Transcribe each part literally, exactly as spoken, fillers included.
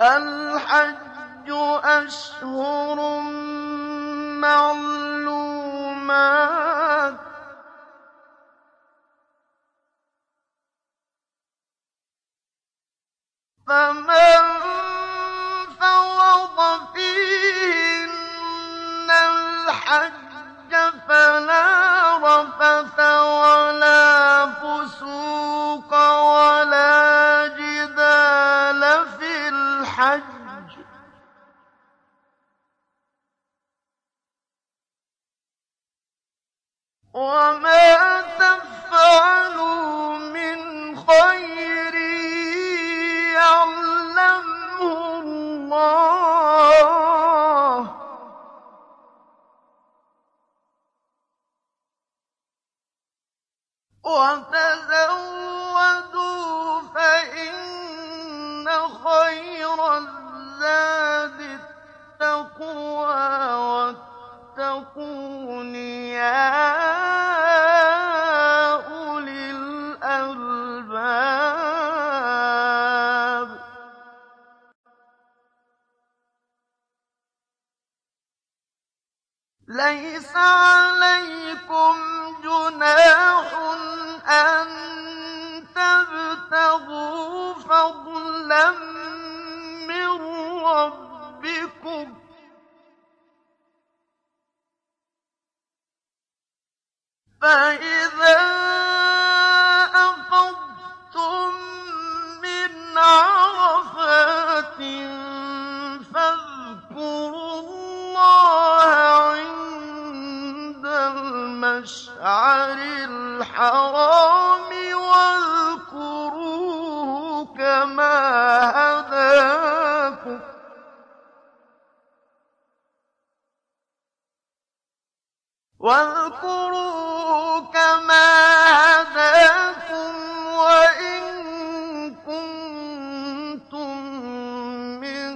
الْحَجُّ أَشْهُرٌ مَّعْلُومَاتٌ ۚ فَمَن فَرَضَ فِيهِنَّ الْحَجَّ فَلَا رَفَثَ وَلَا فُسُوقَ وَلَا جِدَالَ فِي الْحَجِّ ۗ وَمَا تَفْعَلُوا مِنْ خَيْرٍ يَعْلَمْهُ اللَّهُ ۗ وَتَزَوَّدُوا فَإِنَّ خَيْرَ الزَّادِ التَّقْوَىٰ ۚ وَاتَّقُونِ يَا أُولِي الْأَلْبَابِ. لَيْسَ عَلَيْكُمْ جُنَاحٌ أَن تَبْتَغُوا فَضْلًا مِّن رَّبِّكُمْ ۚ فَإِذَا أَفَضْتُم مِّنْ عَرَفَاتٍ فَاذْكُرُوا اللَّهَ عِندَ الْمَشْعَرِ الْحَرَامِ وَاذْكُرُوهُ كَمَا هَدَاكُمْ واذكروه كما هداكم وإن كنتم من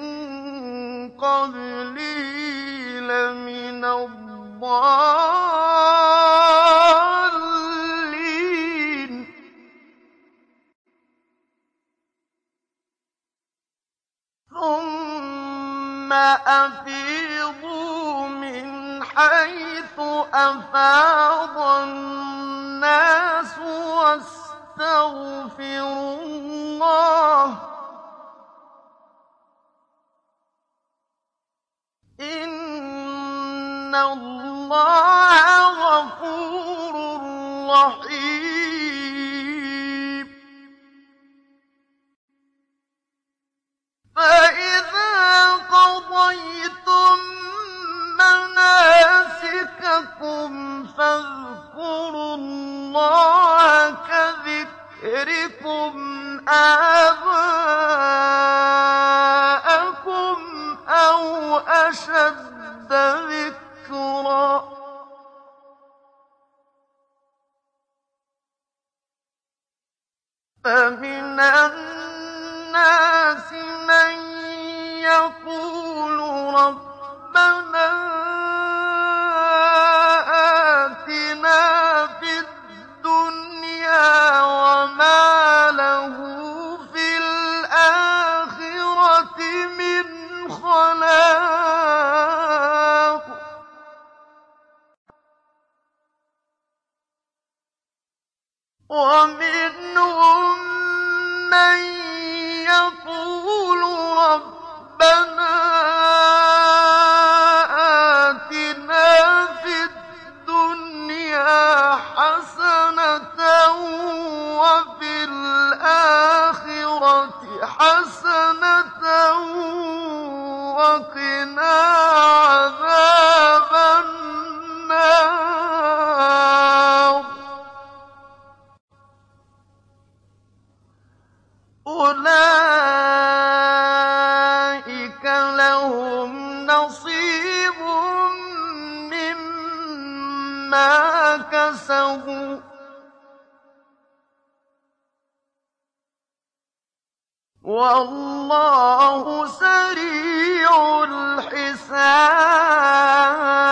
قبله لمن الضالين. ثم أفيضوا من حيث أفاض الناس واستغفروا الله إن الله غفور رحيم. فإذا قضيتم مناسككم فاذكروا الله كذكركم آباءكم أو أشد ذكرًا ۗ فمن الناس من يقول ربنا آتنا في الدنيا وما له في الآخرة من خلاق ومنهم من يقول ربنا آتنا في الدنيا حسنة وفي الآخرة حسنة وقنا عذاب النار. أولئك لهم نصيب مما كسبوا والله سريع الحساب.